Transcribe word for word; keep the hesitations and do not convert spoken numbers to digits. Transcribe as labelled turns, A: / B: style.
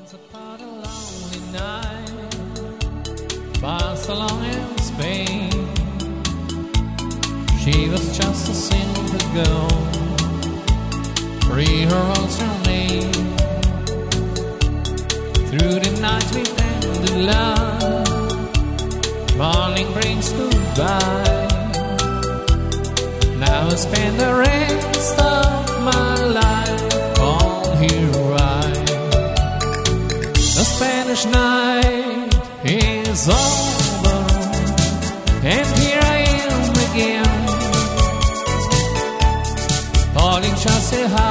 A: Once upon a lonely night, Barcelona in Spain, she was just a simple girl, free her own name. Through the night we tended love, morning brings goodbye. Now I spend the rest of my life on her ride. The Spanish night is over, and here I am again, falling just a high.